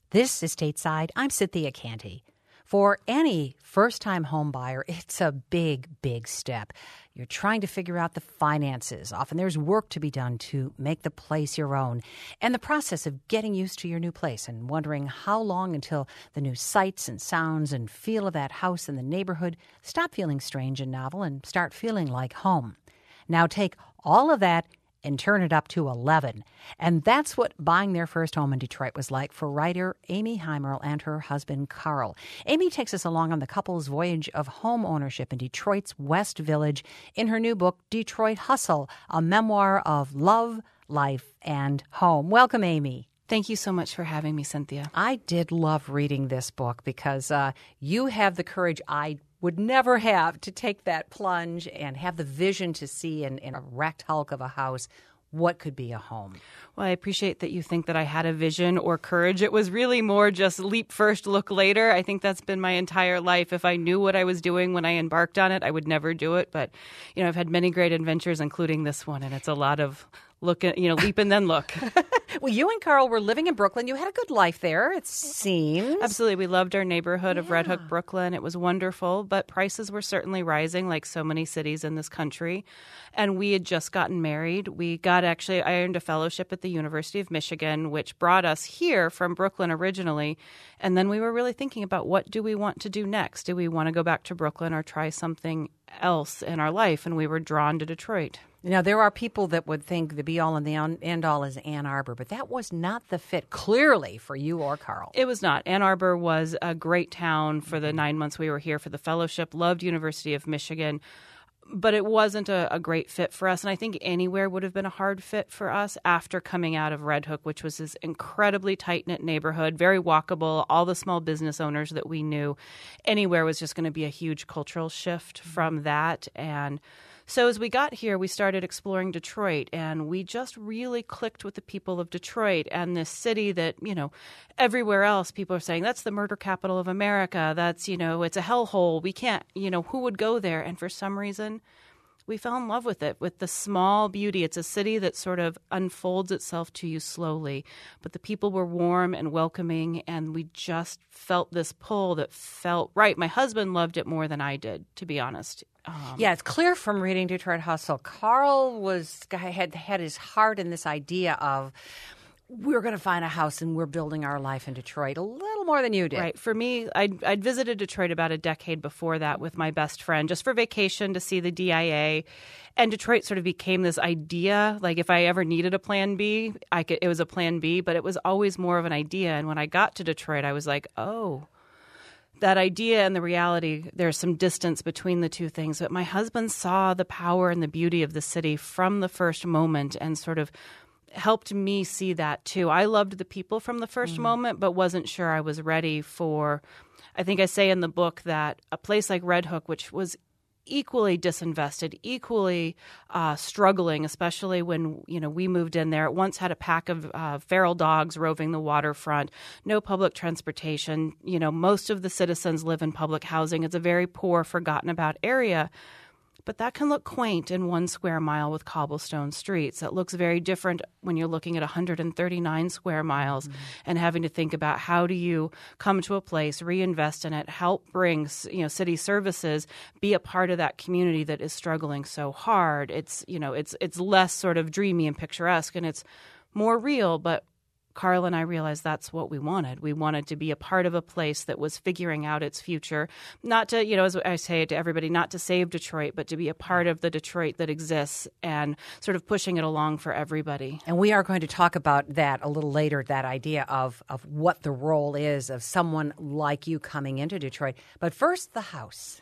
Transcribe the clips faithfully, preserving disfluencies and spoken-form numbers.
This is Stateside. I'm Cynthia Canty. For any first-time home buyer, it's a big, big step. You're trying to figure out the finances. Often there's work to be done to make the place your own. And the process of getting used to your new place and wondering how long until the new sights and sounds and feel of that house and the neighborhood stop feeling strange and novel and start feeling like home. Now take all of that and turn it up to eleven. And that's what buying their first home in Detroit was like for writer Amy Heimerl and her husband, Carl. Amy takes us along on the couple's voyage of home ownership in Detroit's West Village in her new book, Detroit Hustle, a memoir of love, life, and home. Welcome, Amy. Thank you so much for having me, Cynthia. I did love reading this book because uh, you have the courage I would never have to take that plunge and have the vision to see in, in a wrecked hulk of a house what could be a home. Well, I appreciate that you think that I had a vision or courage. It was really more just leap first, look later. I think that's been my entire life. If I knew what I was doing when I embarked on it, I would never do it. But, you know, I've had many great adventures, including this one, and it's a lot of look at, you know, leap and then look. Well, you and Carl were living in Brooklyn. You had a good life there, it seems. Absolutely. We loved our neighborhood yeah. of Red Hook, Brooklyn. It was wonderful, but prices were certainly rising like so many cities in this country. And we had just gotten married. We got actually, I earned a fellowship at the University of Michigan, which brought us here from Brooklyn originally. And then we were really thinking about what do we want to do next? Do we want to go back to Brooklyn or try something else in our life? And we were drawn to Detroit. Now, there are people that would think the be-all and the end-all is Ann Arbor, but that was not the fit, clearly, for you or Carl. It was not. Ann Arbor was a great town for the nine months we were here for the fellowship, loved University of Michigan, but it wasn't a, a great fit for us. And I think anywhere would have been a hard fit for us after coming out of Red Hook, which was this incredibly tight-knit neighborhood, very walkable, all the small business owners that we knew. Anywhere was just going to be a huge cultural shift from that. And so as we got here, we started exploring Detroit, and we just really clicked with the people of Detroit and this city that, you know, everywhere else people are saying, that's the murder capital of America. That's, you know, it's a hellhole. We can't, you know, who would go there? And for some reason, we fell in love with it, with the small beauty. It's a city that sort of unfolds itself to you slowly. But the people were warm and welcoming, and we just felt this pull that felt right. My husband loved it more than I did, to be honest. Um, yeah, it's clear from reading Detroit Hustle. Carl was had had his heart in this idea of we're going to find a house and we're building our life in Detroit a little more than you did. Right. For me, I'd, I'd visited Detroit about a decade before that with my best friend just for vacation to see the D I A. And Detroit sort of became this idea, like if I ever needed a plan B, I could, it was a plan B, but it was always more of an idea. And when I got to Detroit, I was like, oh, that idea and the reality, there's some distance between the two things. But my husband saw the power and the beauty of the city from the first moment and sort of helped me see that too. I loved the people from the first mm. moment, but wasn't sure I was ready for, I think I say in the book that a place like Red Hook, which was equally disinvested, equally uh, struggling, especially when, you know, we moved in there. It once had a pack of uh, feral dogs roving the waterfront, no public transportation. You know, most of the citizens live in public housing. It's a very poor, forgotten about area. But that can look quaint in one square mile with cobblestone streets. It looks very different when you're looking at one hundred thirty-nine square miles mm-hmm. and having to think about how do you come to a place, reinvest in it, help bring, you know, city services, be a part of that community that is struggling so hard. It's, you know, it's it's less sort of dreamy and picturesque, and it's more real, but Carl and I realized that's what we wanted. We wanted to be a part of a place that was figuring out its future, not to, you know, as I say to everybody, not to save Detroit, but to be a part of the Detroit that exists and sort of pushing it along for everybody. And we are going to talk about that a little later, that idea of, of what the role is of someone like you coming into Detroit. But first, the house.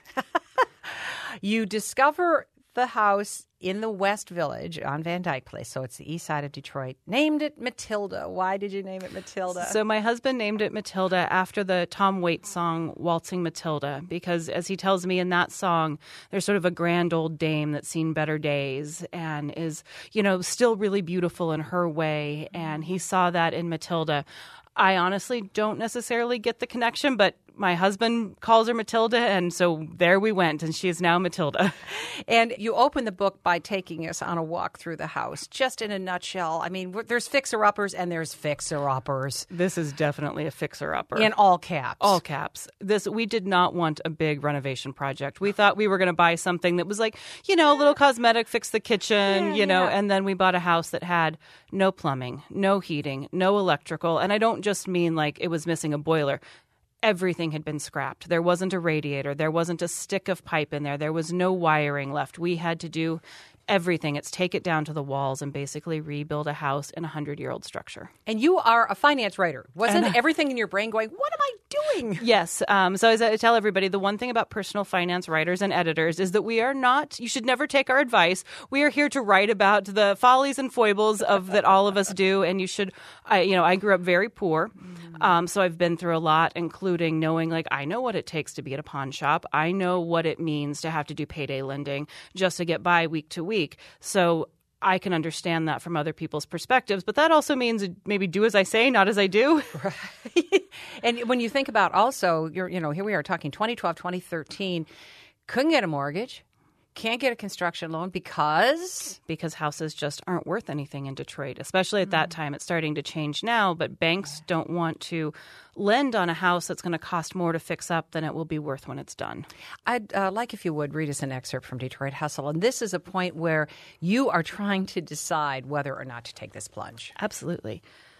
You discover the house in the West Village on Van Dyke Place. So it's the east side of Detroit. Named it Matilda. Why did you name it Matilda? So my husband named it Matilda after the Tom Waits song, Waltzing Matilda, because as he tells me in that song, there's sort of a grand old dame that's seen better days and is, you know, still really beautiful in her way. And he saw that in Matilda. I honestly don't necessarily get the connection, but my husband calls her Matilda, and so there we went, and she is now Matilda. And you open the book by taking us on a walk through the house. Just in a nutshell, I mean, there's fixer-uppers and there's fixer-uppers. This is definitely a fixer-upper. In all caps. All caps. This we did not want a big renovation project. We thought we were going to buy something that was like, you know, a little cosmetic, fix the kitchen, Yeah, you know, yeah. and then we bought a house that had no plumbing, no heating, no electrical. And I don't just mean like it was missing a boiler. Everything had been scrapped. There wasn't a radiator. There wasn't a stick of pipe in there. There was no wiring left. We had to do everything. It's take it down to the walls and basically rebuild a house in a hundred-year-old structure. And you are a finance writer. Wasn't And- everything in your brain going, what am I doing? Yes. Um, so as I tell everybody, the one thing about personal finance writers and editors is that we are not, you should never take our advice. We are here to write about the follies and foibles of that all of us do. And you should, I, you know, I grew up very poor. Um, so I've been through a lot, including knowing, like, I know what it takes to be at a pawn shop. I know what it means to have to do payday lending just to get by week to week. So I can understand that from other people's perspectives. But that also means maybe do as I say, not as I do. Right. And when you think about also, you're, you know, here we are talking twenty twelve, twenty thirteen, couldn't get a mortgage, can't get a construction loan because Because houses just aren't worth anything in Detroit, especially at that time. It's starting to change now, but banks don't want to lend on a house that's going to cost more to fix up than it will be worth when it's done. I'd uh, like if you would read us an excerpt from Detroit Hustle. And this is a point where you are trying to decide whether or not to take this plunge. Absolutely.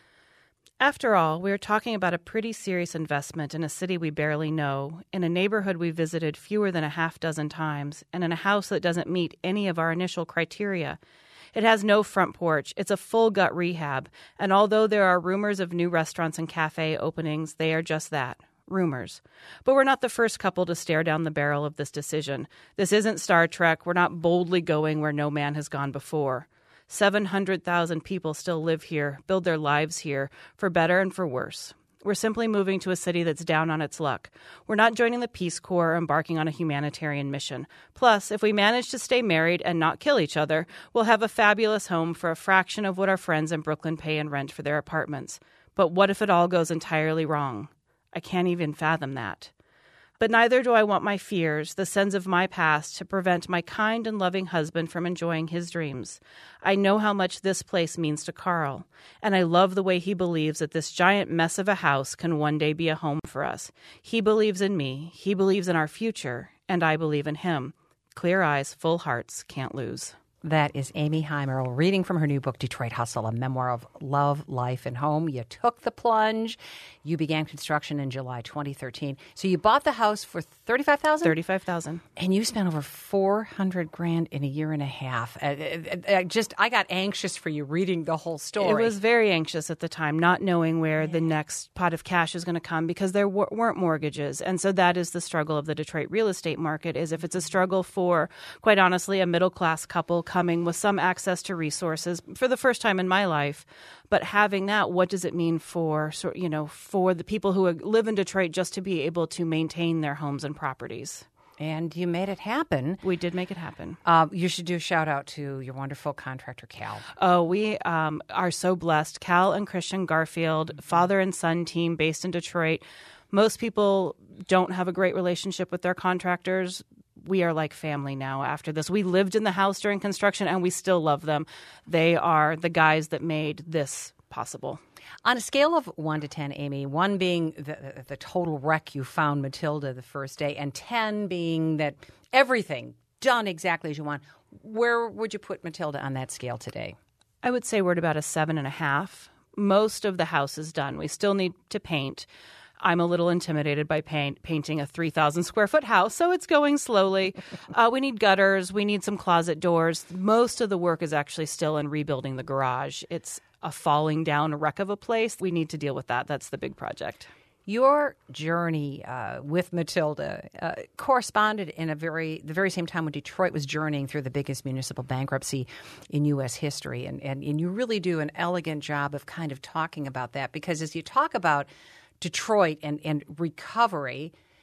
After all, we're talking about a pretty serious investment in a city we barely know, in a neighborhood we visited fewer than a half dozen times, and in a house that doesn't meet any of our initial criteria. It has no front porch. It's a full gut rehab. And although there are rumors of new restaurants and cafe openings, they are just that, rumors. But we're not the first couple to stare down the barrel of this decision. This isn't Star Trek. We're not boldly going where no man has gone before. seven hundred thousand people still live here, build their lives here, for better and for worse. We're simply moving to a city that's down on its luck. We're not joining the Peace Corps or embarking on a humanitarian mission. Plus, if we manage to stay married and not kill each other, we'll have a fabulous home for a fraction of what our friends in Brooklyn pay in rent for their apartments. But what if it all goes entirely wrong? I can't even fathom that. But neither do I want my fears, the sins of my past, to prevent my kind and loving husband from enjoying his dreams. I know how much this place means to Carl, and I love the way he believes that this giant mess of a house can one day be a home for us. He believes in me, he believes in our future, and I believe in him. Clear eyes, full hearts, can't lose. That is Amy Heimerl reading from her new book, Detroit Hustle, a memoir of love, life, and home. You took the plunge. You began construction in July twenty thirteen. So you bought the house for thirty-five thousand dollars? thirty-five thousand dollars. And you spent over four hundred grand in a year and a half. Uh, I just, I got anxious for you reading the whole story. It was very anxious at the time, not knowing where yeah. the next pot of cash is going to come because there w- weren't mortgages. And so that is the struggle of the Detroit real estate market, is if it's a struggle for, quite honestly, a middle-class couple coming with some access to resources for the first time in my life. But having that, what does it mean for, you know, for the people who live in Detroit just to be able to maintain their homes and properties? And you made it happen. We did make it happen. Uh, you should do a shout out to your wonderful contractor, Cal. Oh, we um, are so blessed. Cal and Christian Garfield, father and son team based in Detroit. Most people don't have a great relationship with their contractors. We are like family now after this. We lived in the house during construction, and we still love them. They are the guys that made this possible. On a scale of one to ten, Amy, one being the, the total wreck you found Matilda the first day, and ten being that everything done exactly as you want, where would you put Matilda on that scale today? I would say we're at about a seven and a half. Most of the house is done. We still need to paint. I'm a little intimidated by paint, painting a three thousand square foot house, so it's going slowly. Uh, we need gutters. We need some closet doors. Most of the work is actually still in rebuilding the garage. It's a falling down wreck of a place. We need to deal with that. That's the big project. Your journey uh, with Matilda uh, corresponded in a very the very same time when Detroit was journeying through the biggest municipal bankruptcy in U S history. And, and, and you really do an elegant job of kind of talking about that, because as you talk about Detroit and, and recovery,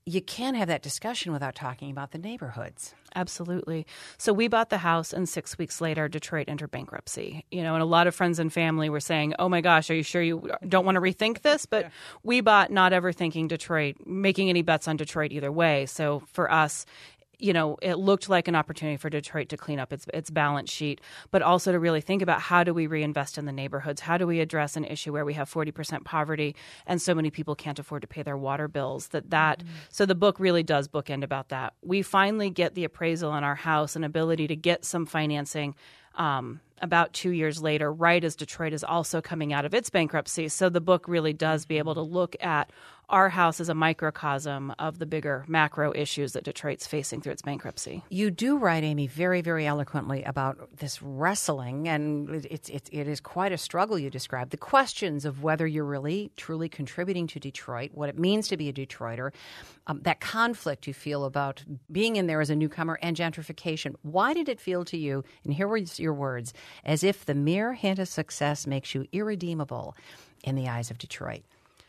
you can't have that discussion without talking about the neighborhoods. Absolutely. So we bought the house, and six weeks later, Detroit entered bankruptcy. You know, and a lot of friends and family were saying, "Oh my gosh, are you sure you don't want to rethink this?" But yeah. we bought not ever thinking Detroit, making any bets on Detroit either way. So for us, you know, it looked like an opportunity for Detroit to clean up its its balance sheet, but also to really think about how do we reinvest in the neighborhoods? How do we address an issue where we have forty percent poverty and so many people can't afford to pay their water bills? That that mm-hmm. So the book really does bookend about that. We finally get the appraisal on our house and ability to get some financing um, about two years later, right as Detroit is also coming out of its bankruptcy. So the book really does be able to look at our house as a microcosm of the bigger macro issues that Detroit's facing through its bankruptcy. You do write, Amy, very, very eloquently about this wrestling, and it's, it's, it is quite a struggle you describe. The questions of whether you're really, truly contributing to Detroit, what it means to be a Detroiter, um, that conflict you feel about being in there as a newcomer and gentrification. Why did it feel to you, and here were your words, as if the mere hint of success makes you irredeemable in the eyes of Detroit?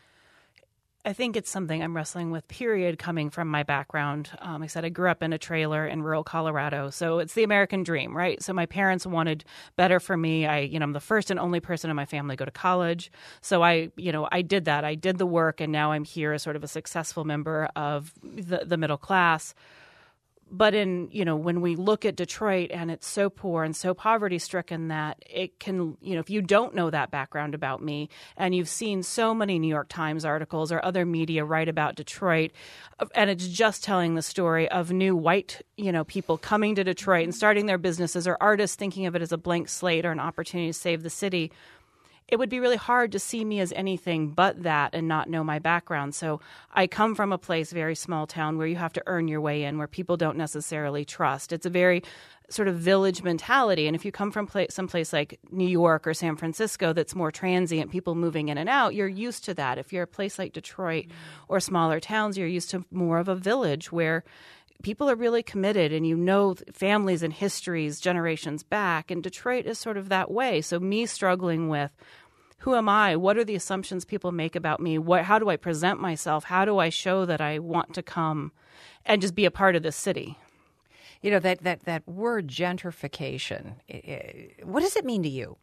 I think it's something I'm wrestling with, period, coming from my background. Um, I said I grew up in a trailer in rural Colorado, so it's the American dream, right? So my parents wanted better for me. I, you know, I'm the first and only person in my family to go to college. So I, you know, I did that. I did the work, and now I'm here as sort of a successful member of the, the middle class. But in, you know, when we look at Detroit and it's so poor and so poverty stricken that it can, you know, if you don't know that background about me and you've seen so many New York Times articles or other media write about Detroit, and it's just telling the story of new white, you know, people coming to Detroit and starting their businesses, or artists thinking of it as a blank slate or an opportunity to save the city, it would be really hard to see me as anything but that and not know my background. So I come from a place, very small town, where you have to earn your way in, where people don't necessarily trust. It's a very sort of village mentality. And if you come from place, someplace like New York or San Francisco that's more transient, people moving in and out, you're used to that. If you're a place like Detroit or smaller towns, you're used to more of a village where people are really committed, and you know families and histories generations back. And Detroit is sort of that way. So me struggling with, who am I? What are the assumptions people make about me? What, how do I present myself? How do I show that I want to come and just be a part of this city? You know, that, that, that word gentrification, what does it mean to you?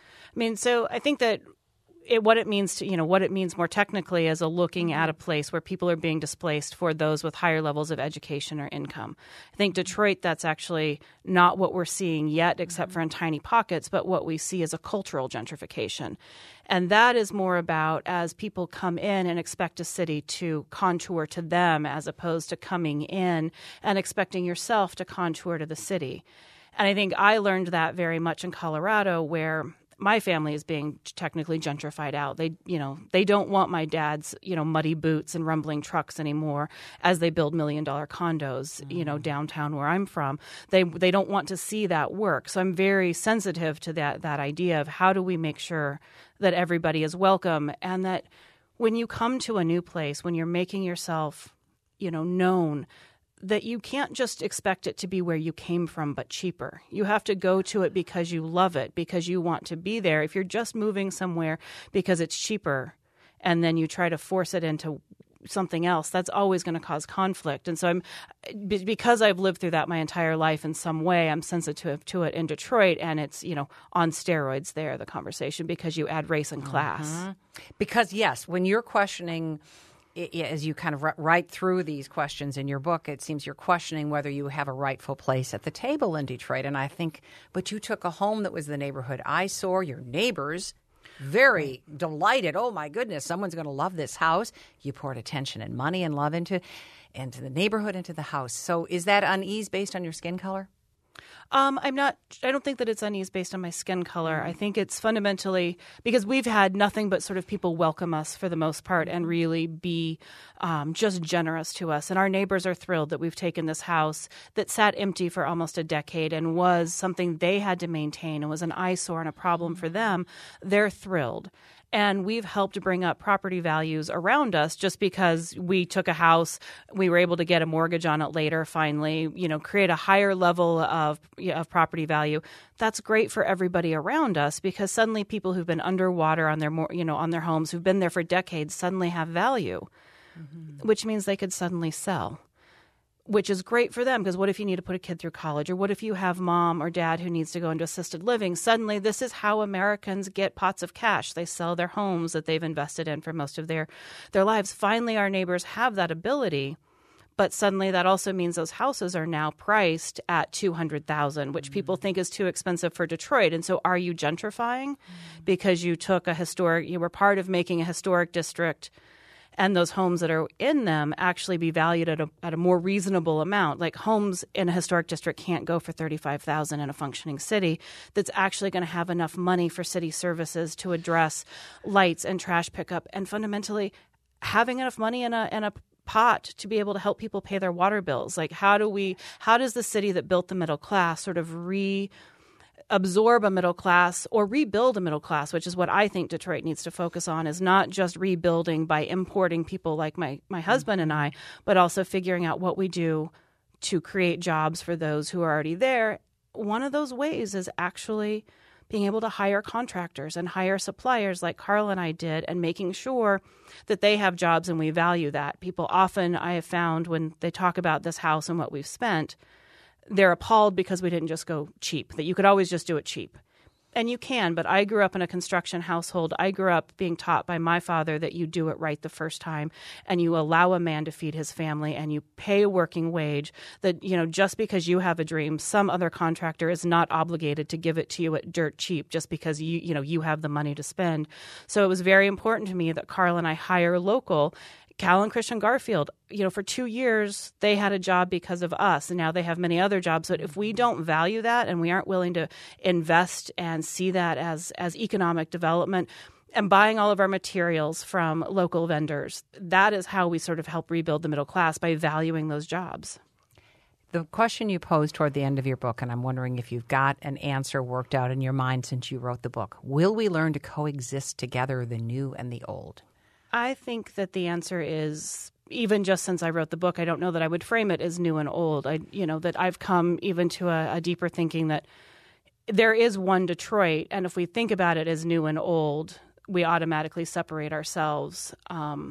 I mean, so I think that It, what it means to, you know, what it means more technically as a looking at a place where people are being displaced for those with higher levels of education or income. I think Detroit, that's actually not what we're seeing yet, except for in tiny pockets, but what we see is a cultural gentrification. And that is more about as people come in and expect a city to contour to them, as opposed to coming in and expecting yourself to contour to the city. And I think I learned that very much in Colorado, where my family is being technically gentrified out. They, you know, they don't want my dad's, you know, muddy boots and rumbling trucks anymore as they build million dollar condos, mm. you know, downtown where I'm from. They they don't want to see that work. So I'm very sensitive to that that idea of how do we make sure that everybody is welcome, and that when you come to a new place, when you're making yourself, you know, known, that you can't just expect it to be where you came from, but cheaper. You have to go to it because you love it, because you want to be there. If you're just moving somewhere because it's cheaper and then you try to force it into something else, that's always going to cause conflict. And so I'm, because I've lived through that my entire life in some way, I'm sensitive to it in Detroit, and it's, you know, on steroids there, the conversation, because you add race and class. Mm-hmm. Because, yes, when you're questioning, as you kind of write through these questions in your book, it seems you're questioning whether you have a rightful place at the table in Detroit. And I think, but you took a home that was the neighborhood eyesore, your neighbors very delighted. Oh, my goodness, someone's going to love this house. You poured attention and money and love into, into the neighborhood, into the house. So is that unease based on your skin color? Um, I'm not, I don't think that it's unease based on my skin color. I think it's fundamentally because we've had nothing but sort of people welcome us for the most part and really be um, just generous to us. And our neighbors are thrilled that we've taken this house that sat empty for almost a decade and was something they had to maintain and was an eyesore and a problem for them. They're thrilled. And we've helped bring up property values around us just because we took a house, we were able to get a mortgage on it later, finally, you know, create a higher level of, of property value. That's great for everybody around us because suddenly people who've been underwater on their, you know, on their homes, who've been there for decades, suddenly have value. mm-hmm. which means they could suddenly sell, which is great for them because what if you need to put a kid through college, or what if you have mom or dad who needs to go into assisted living? Suddenly, this is how Americans get pots of cash. They sell their homes that they've invested in for most of their, their lives. Finally, our neighbors have that ability. But suddenly that also means those houses are now priced at two hundred thousand dollars, which mm-hmm. people think is too expensive for Detroit. And so are you gentrifying mm-hmm. because you took a historic, you were part of making a historic district and those homes that are in them actually be valued at a, at a more reasonable amount? Like homes in a historic district can't go for thirty-five thousand dollars in a functioning city that's actually going to have enough money for city services to address lights and trash pickup and fundamentally having enough money in a in a pot to be able to help people pay their water bills. Like how do we, how does the city that built the middle class sort of re-absorb a middle class or rebuild a middle class, which is what I think Detroit needs to focus on, is not just rebuilding by importing people like my, my husband and I, but also figuring out what we do to create jobs for those who are already there. One of those ways is actually being able to hire contractors and hire suppliers like Carl and I did, and making sure that they have jobs and we value that. People often, I have found, when they talk about this house and what we've spent, they're appalled because we didn't just go cheap, that you could always just do it cheap. And you can, but I grew up in a construction household. I grew up being taught by my father that you do it right the first time and you allow a man to feed his family and you pay a working wage, that, you know, just because you have a dream, some other contractor is not obligated to give it to you at dirt cheap just because you, you know, you have the money to spend. So it was very important to me that Carl and I hire local. Cal and Christian Garfield, you know, for two years, they had a job because of us, and now they have many other jobs. But if we don't value that and we aren't willing to invest and see that as, as economic development and buying all of our materials from local vendors, that is how we sort of help rebuild the middle class, by valuing those jobs. The question you posed toward the end of your book, and I'm wondering if you've got an answer worked out in your mind since you wrote the book, will we learn to coexist together, the new and the old? I think that the answer is, even just since I wrote the book, I don't know that I would frame it as new and old. I, you know, that I've come even to a, a deeper thinking that there is one Detroit, and if we think about it as new and old, we automatically separate ourselves. Um,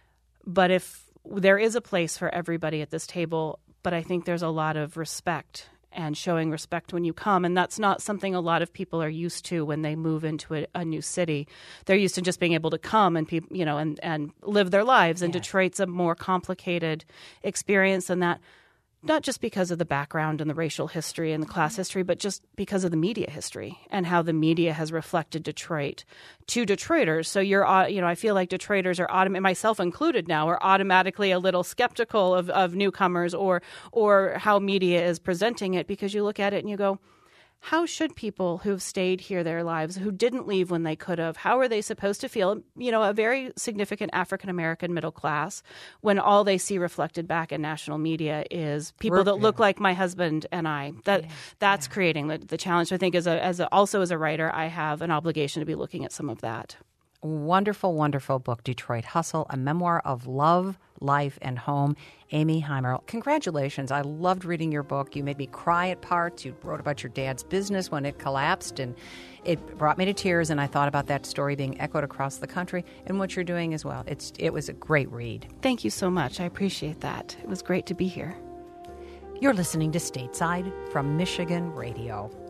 but if there is a place for everybody at this table, but I think there's a lot of respect and showing respect when you come. And that's not something a lot of people are used to when they move into a, a new city. They're used to just being able to come and people, you know, and, and live their lives. And yes. Detroit's a more complicated experience than that, not just because of the background and the racial history and the class history, but just because of the media history and how the media has reflected Detroit to Detroiters. So you're, you know, I feel like Detroiters are, autom- myself included now, are automatically a little skeptical of, of newcomers or or how media is presenting it, because you look at it and you go, how should people who've stayed here their lives, who didn't leave when they could have, how are they supposed to feel? You know, a very significant African-American middle class, when all they see reflected back in national media is people We're, that look yeah. like my husband and I. That yeah. That's yeah. creating the, the challenge. I think as a, as a, also as a writer, I have an obligation to be looking at some of that. Wonderful, wonderful book, Detroit Hustle, a memoir of love, life, and home. Amy Heimer, congratulations. I loved reading your book. You made me cry at parts. You wrote about your dad's business when it collapsed, and it brought me to tears, and I thought about that story being echoed across the country and what you're doing as well. It's It was a great read. Thank you so much. I appreciate that. It was great to be here. You're listening to Stateside from Michigan Radio.